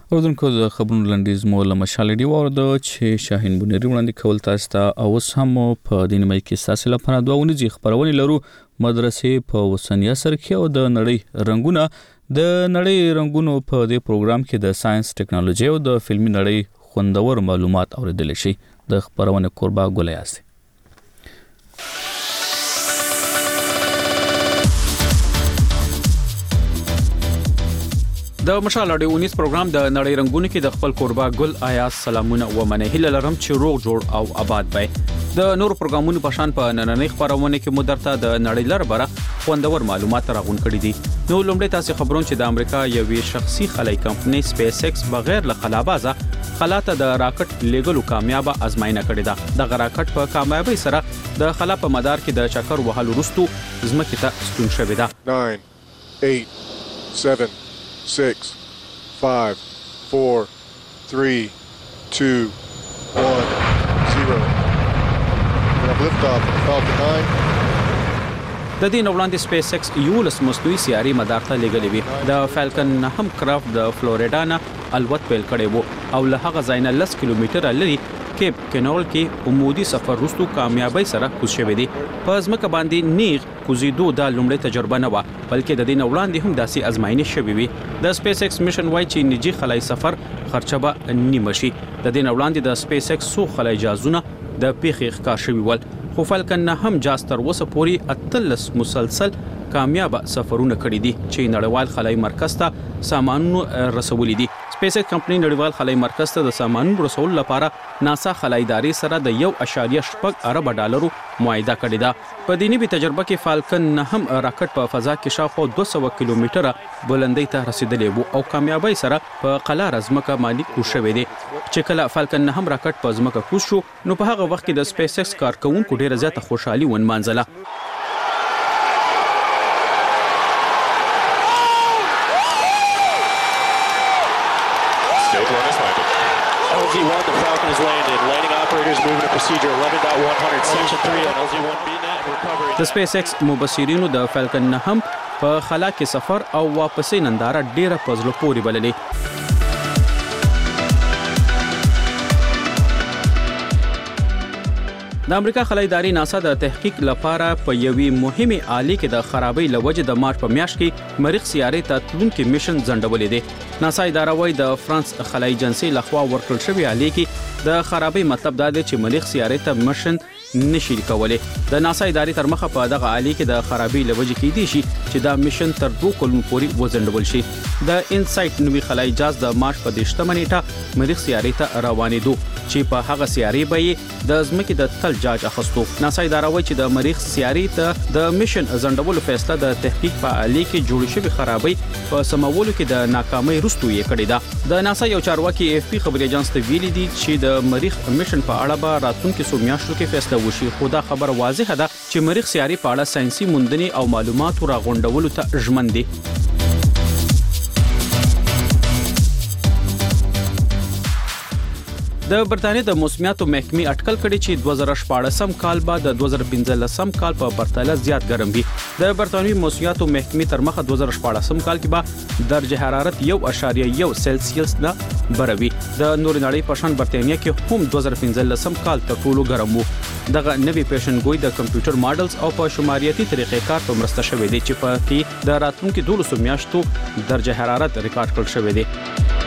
اوردونکو د خبرونو لنډیز مو له مشال دی ورده چې شاهین بنيري وړاندې کول تاسو ته او هم په دینمای کې ساسي لپاره دوه ونځي خبرونه لرو مدرسې په وسنیا سره کې او د نړۍ رنگونو په دې پروګرام کې د ساينس ټیکنالوژي او د فلمي نړۍ خوندور معلومات اوریدل شي د خبرونه قربا ګولایاسي د مشال اډیو 19 پروګرام د نړۍ رنگونو کې د خپل قربا ګل آیا سلامونه و منه هله لرم چې روغ جوړ او آباد وي د نور پروګرامونو په شان په نننۍ خبرونه کې مدرته د نړۍ لپاره خوندور معلومات راغون کړي دي نو لومړی تاسو خبرون چې د امریکا یوې شخصي خلای کمپنۍ سپیس ایکس بغیر له خلابازه خلاته د راکټ لیګلو کامیابه ازمایښت کړې ده د راکټ په کامیابی سره د خلا په مدار کې د چکر وهلو وروسته ځمکې ته ستون شوې ده 9 8 7 6 5 4 3 2 1 0 liftoff Falcon 9 د دې وړاندې سپیس ایکس یولس مصنوعي سیاري مدار ته لګلې وي د فالکن هم کرافت د فلوریډا نه الوت پیل کړي وو او له هغه ځای نه 10 کیلومتره لري کیپ کینول کې عمودي سفر وروسته کامیابی سره کوز شوی دی په ځمکه باندې نیغ کوزیدو د لومړی تجربه نه و بلکې د دې وړاندې هم داسې ازمایښت شوی وي د سپیس ایکس میشن وای چې نجی خلای سفر خرچبه نیمه شي د دې وړاندې د سپیس ایکس سو خلای جازونه د پیخي ښکار شوی ول خو فالکن هم جاستر وسه پوری اتلس مسلسل کامیاب سفرونه کړی دي چې نړیوال خلای مرکز ته سامانونو رسولي دي سپیس ایکس کمپنی نړیوال خلای مرکز ته د سامانونو رسول لپاره ناسا خلای ادارې سره د 1.8 ارب ډالرو معاهده کړې ده په دینی به تجربه کې فالکن هم راکټ په فضا کې شاوخوا 200 کیلومتره بلندۍ ته رسیدلی وو او کامیابی سره په قلار ځمکه باندې کوز شوی دی چې کله فالکن هم راکټ په ځمکه کوز شو نو په هغه وخت کې د سپیس ایکس کارکونکو ډیره زیاته خوشحالي ونمانځله LZ-1, the Falcon has landed. Landing operators moving to procedure 11.100 section 3 on LZ-1 BNet recovery. د سپیس ایکس مبصرینو د فالکن هم په خلا کې سفر او واپسې ننداره ډیره پزله پوري بللې د امریکا خلای ادارې ناسا د تحقیق لپاره په یوې مهمه آلې کې د خرابۍ لوجه د مارچ په میاشت کې مریخ سیارې ته تلونکي میشن ځنډولې دي ناسا اداره وايي د فرانس خلای ایجنسی لخوا ورکړل شوی آلې کې د خرابۍ مطلب دا دی چې مریخ سیارې ته میشن نشي کولای د ناسا ادارې تر مخه په دغه آلې کې د خرابۍ لوجه کې دي شي چې دا میشن تر 2 کلونو پورې وځنډول شي د انسایټ نوې خلای جاز د مارچ په 10 نیټه مریخ سیارې ته روانېدو چې په هغه سیارې به د ځمکې د تل جاج اخستو ناسا اداره وايي چې د مریخ سیارې ته د میشن ځنډولو فیصله د تحقیق په آلې کې جوړ شوی خرابۍ په سمولو کې د ناکامۍ وروسته یې کړې ده د ناسا یو چارواکي اف پی خبري اژانس ته ویلي دي چې د مریخ میشن په اړه به راتلونکي څو میاشتو کې فیصله وشي خو دا خبر واضحه ده چې مریخ سیارې په اړه ساينسي موندنې او معلومات راغونډولو ته ژمن دي د برتانیې د موسمیاتو محکمې اټکل کړي چې 2014 کال بعد د 2015 کال په پرتله زیات ګرم وي د برتانیې موسمیاتو محکمې تر مخه 2014 کال کې به درجه حرارت 1.1 سلسیوس نه بروي د نور نړۍ په شان برتانیې کې هم 2015 کال تر ټولو ګرم وو دغه نوی پیشنګوئی د کمپیوټر ماډلز او په شماریاتي طریقې کار په مرسته شوې دي چې په کې د راتلونکو 12 میاشتو درجه حرارت ریکارډ کړل شوی دی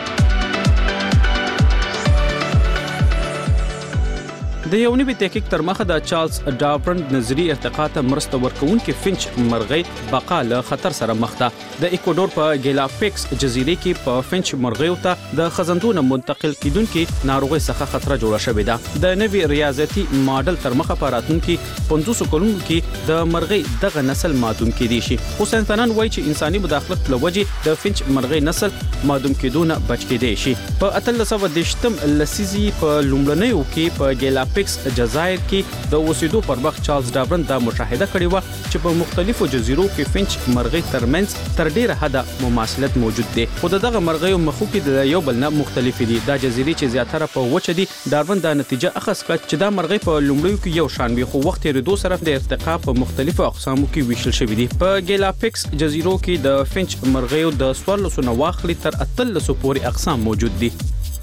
د یو نوي تحقیق تر مخه د چارلز ډاربن نظری ارتقا ته مرسته ورکوونکي فینچ مرغۍ بقا له خطر سره مخ ده د ایکوادور په ګیلاپیکس جزیره کې په فینچ مرغیو ته د خزندونو منتقل کیدونکي ناروغي څخه خطر جوړه شوې ده د نوي ریاضتي ماډل تر مخه په راتلونکي 500 کلونو کې د مرغۍ دغه نسل مادوم کېدی شي خو ساينسدانان وایي چې انساني مداخلت لوجې د فینچ مرغۍ نسل مادوم کېدونه بچ کېدی شي په 1310 لسیزي په لومړنیو کې په ګیلاپیکس پکس جزایر کې د اوسېدو پر وخت چارلز ډارون دا مشاهده کړې و چې په مختلفو جزیرو کې فینچ مرغۍ ترمنځ تر ډیره حده مماثلت موجود دی خو دغه مرغۍ مخو کې د یو بل نه مختلف دي دا جزیرې چې زیاتره په وچه دي ډارون دا نتیجه اخذ کړه چې دا مرغۍ په لومړیو کې یو شان وي خو وخت تیریدو سره د ارتقا په مختلفو اقسامو کې ویشل شوی دي په ګیلاپکس جزیرو کې د فینچ مرغۍ د 1400 واخلي تر 1300 پورې اقسام موجود دي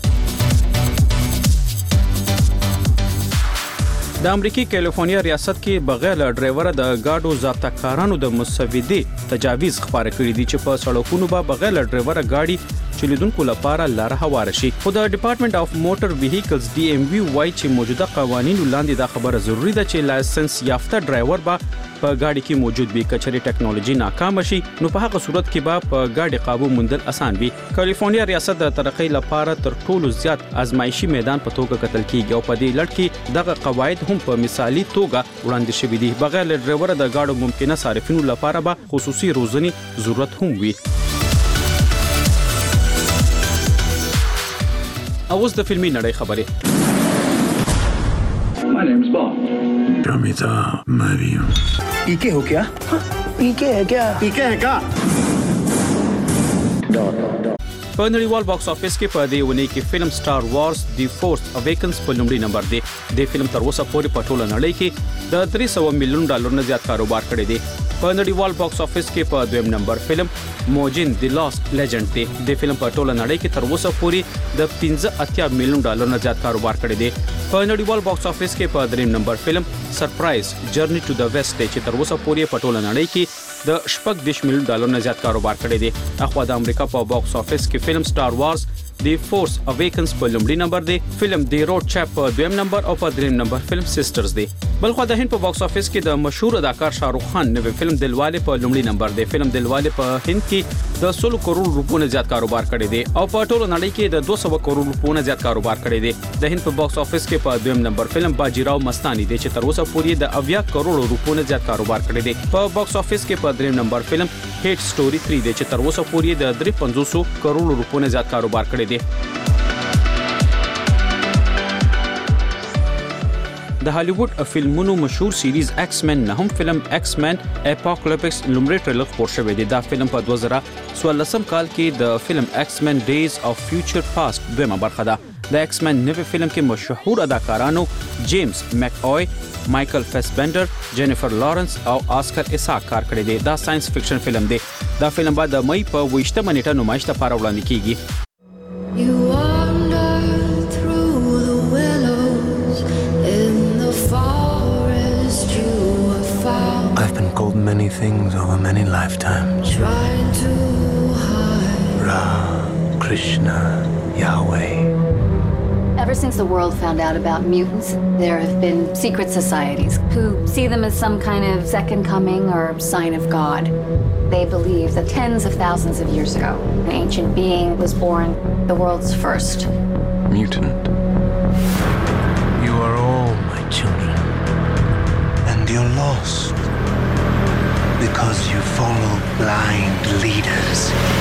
د امریکای کیلیفورنیا ریاست کې بغیر له ډرایور د گاډو ضابطه کارانو د مسودې تجاویز خبره کړې دي چې په سړکونو به بغیر له ډرایور گاډي چلیدونکو لپاره لار هواره شي خو د ډپارټمنټ اف موټر وهیکلز ډي ام وی وايي چې موجوده قوانینو لاندې دا خبره ضروری ده چې لایسنس یافته ډرایور به په گاډي کې موجود وي کچري ټیکنالوژي ناکام شي نو په هغه صورت کې به په گاډي قابو موندل اسان وي کیلیفورنیا ریاست د ترقۍ لپاره تر ټولو زیات ازمایشي میدان په توګه کتل کیږي او په دې لړ کې دغه قواعد هم په مثالی توګه وړاندې شوي دي بغیر له ډرایور د گاډو ممکنه صارفینو لپاره به خصوصي روزنې ضرورت هم وي اوس د فلمي نړۍ خبرې My name's Bond. Ramita Mariam. पीके हो क्या? पीके है क्या? पीके है क्या? په نړیوال باکس افیس کې په دې ونې کې فلم سٹار وارز دی فورس اویکنز په لومړي نمبر دی د فلم تر اوسه پورې په ټوله نړۍ کې د 300 میلیون ډالر نه زیات کاروبار کړی دی په نړیوال باکس افیس کې په دویم نمبر فلم موجین دی لاست لیجند دی د فلم په ټوله نړۍ کې تر اوسه پورې د 15 میلیون ډالر نه زیات کاروبار کړی دی په نړیوال باکس افیس کې په دریم نمبر فلم سرپرایز جرنی ټو د ویسټ دی چې تر اوسه پورې په ټوله نړۍ کې د 14 میلیون ډالر نه زیات کاروبار کړی دی اخوا د امریکا په باکس افیس کې فلم سٹار وارز دی فورس اویکنز په لومړي نمبر دی فلم دی روډ چاپ په دویم نمبر او په دریم نمبر فلم سسټرز دی بلخو د هند په باکس افیس کې د مشهور اداکار شاهرخ خان نوې فلم دلواله په لومړي نمبر دی فلم دلواله په هند کې د 100 کروڑ روپو نه زیات کاروبار کړی دی او په ټوله نړۍ کې د 200 کروڑ روپو نه زیات کاروبار کړی دی د هند په باکس افیس کې په دویم نمبر فلم باجیراو مستانی دی چې تر اوسه پورې د 80 کروڑ روپو نه زیات کاروبار کړی دی په باکس افیس کې په دریم نمبر فلم هیټ سټوري 3 دی چې تر اوسه پورې د 350 کروڑ روپو نه زیات کاروبار کړی دی د هالیوډ فلمونو مشهور سیریز ایکس مین نه هم فلم ایکس مین اپوکالیپس لومړی ټریلر خپور شوی دی دا فلم په 2014 کال کې د فلم ایکس مین ډیز اف فیوچر پاست دویمه برخه ده د ایکس مین نوې فلم کې مشهور اداکارانو جیمز میک اوی مایکل فیسبندر جینیفر لارنس او آسکر ایساک کار کړی دی دا ساينس فکشن فلم دی دا فلم بعد د مئی په 28 نیټه نمایش لپاره وړاندې کیږي I've been called many things over many lifetimes. Trying to hide. Ra, Krishna, Yahweh. Ever since the world found out about mutants, there have been secret societies who see them as some kind of second coming or sign of God. They believe that tens of thousands of years ago, an ancient being was born, the world's first. Mutant. You are all my children. And you're lost. Because you follow blind leaders.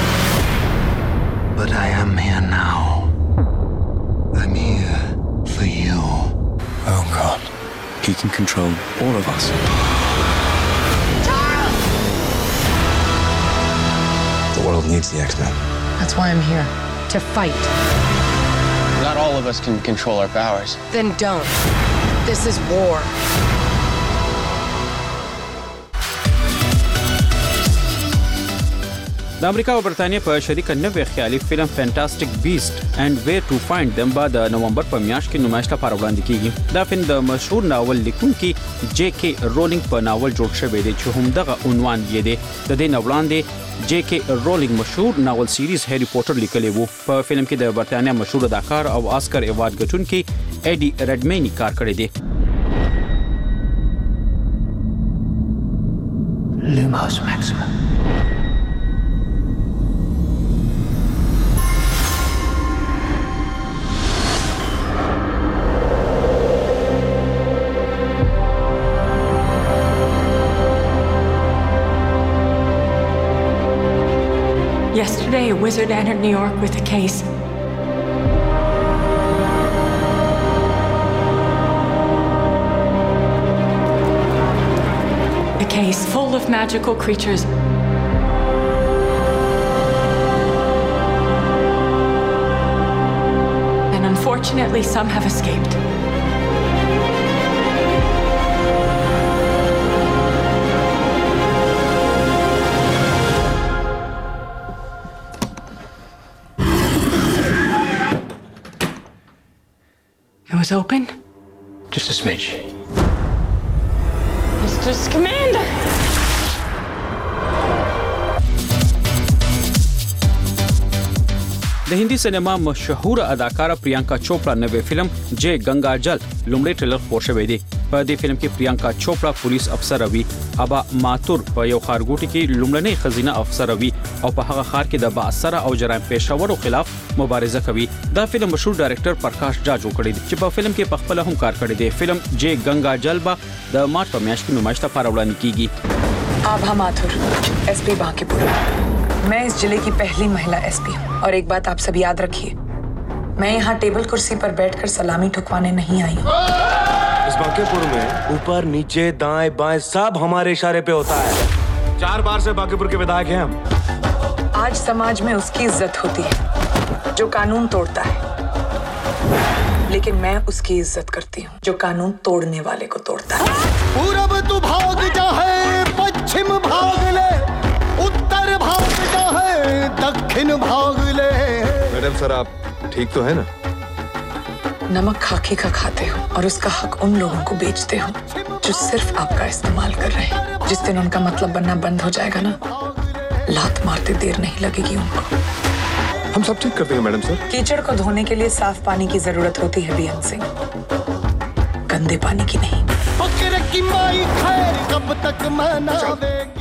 But I am here now. I'm here for you. Oh God. He can control all of us. Charles! The world needs the X-Men. That's why I'm here. To fight. Not all of us can control our powers. Then don't. This is war. د امریکا او برتانیې په شریک نوې خیالي فلم فانټاستیک بیست اینڈ ویر ټو فایند دم بعد نومبر په میاشت کې نمایش لپاره وړاندې کیږي دا فلم د مشهور ناول لیکونکي جے کې رولینګ په ناول جوړ شوی دی چې همدغه عنوان یې دی د دې وړاندې جے کې رولینګ مشهور ناول سیریز هری پوټر لیکلی وو په فلم کې د برتانیا مشهور اداکار او آسکر ایوارډ ګټونکي ایډي ریډمینی کار کړی دی Lumos Maxima. Yesterday, a wizard entered New York with a case. case full of magical creatures. And unfortunately, some have escaped. It was open? Just a smidge. Mr. Scamander! د هندي سینما مشهور اداکاره پریانکا چوپړا نوې فلم جے گنگا جل لومړی ټریلر خپور شوی دی. په دې فلم کې پریانکا چوپړا پولیس افسر وي، ابا ماتور په یو خارګوټي کې لومړنۍ خزینه افسر وي او په هغه خار کې د باثره او جرایم پېښورو خلاف مبارزه کوي. دا فلم مشهور ډایرکټر پرکاش جاج وکړی دی چې په فلم کې په خپل هم کار کړی دی. فلم جے گنگا جل با د مارچ په میاشت کې نمایش ته وړاندې کیږي. Abha Mathur, SP Bankipur. मैं इस जिले की पहली महिला एसपी हूँ और एक बात आप सब याद रखिए, मैं यहाँ टेबल कुर्सी पर बैठकर सलामी ठुकवाने नहीं आई हूँ। इस बांकीपुर में ऊपर नीचे दाएं बाएं सब हमारे इशारे पे होता है। 4 बार से बांकीपुर के विधायक हैं हम। आज समाज में उसकी इज्जत होती है जो कानून तोड़ता है, लेकिन मैं उसकी इज्जत करती हूँ जो कानून तोड़ने वाले को तोड़ता है। पूरब तू भाग जा है, पश्चिम भाग ले, उत्तर भाग जा है, दक्षिण भाग ले। मैडम सर आप ठीक तो है ना? नमक खाकी का खाते हो और उसका हक उन लोगों को बेचते हो जो सिर्फ आपका इस्तेमाल कर रहे हैं। जिस दिन उनका मतलब बनना बंद हो जाएगा ना, लात मारते देर नहीं लगेगी उनको। हम सब ठीक कर देंगे मैडम सर। कीचड़ को धोने के लिए साफ पानी की जरूरत होती है बेअंत सिंह, गंदे पानी की नहीं। फकीर की माई खैर कब तक मनावेगी?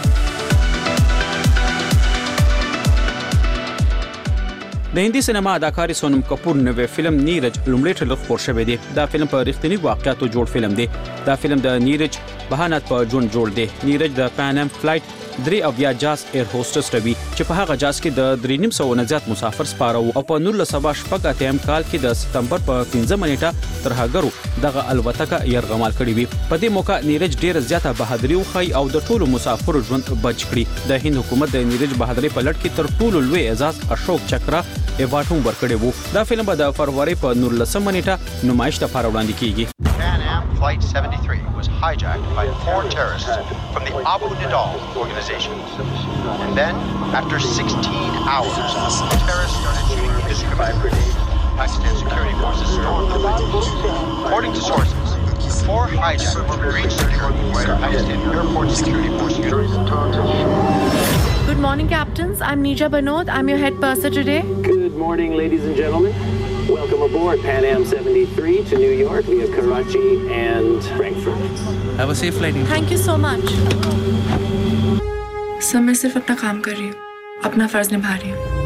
د هندي سینما اداکار سونم کپور نوې فلم نیرج لومړی ټریلر خپور شوی دی. دا فلم په رښتینی واقعیتو جوړ فلم دی. دا فلم د نیرج بهانت په ژوند جوړ دی. نیرج د پان ام فلایټ 3 اویا جاز ایر هوسټس وي چې په هغه جاز کې د 3.5 نه زیات مسافر سپارو او په 1988 کال کې د سپتمبر په 15 نیټه ترهګرو دغه الوتکه يرغمال کړی وي. په دې موقع نیرج ډیر زیاته بهادری وخی او د ټولو مسافرو ژوند بچ کړی. د هند حکومت د نیرج بهادری په لړ کې تر ټولو لوی اعزاز اشوک چکرا ایوارډ هم ورکړی وو. دا فلم به د فروری په 19 نیټه نمایش ته وړاندې کیږي. Pan Am Flight 73 was hijacked by 4 terrorists from the Abu Nidal organization. And then, after 16 hours, terrorists started shooting indiscriminately. Pakistan security forces stormed the plane. According to sources, 4 hijackers breached security where Pakistan Airport Security Force unit. Good morning, captains. I'm Neeja Banod. I'm your head purser today. Good morning, ladies and gentlemen. Welcome aboard Pan Am 73 to New York via Karachi and Frankfurt. Have a safe flight. Thank you so much. सब मैं सिर्फ अपना काम कर रही हूँ, अपना फर्ज निभा रही हूँ.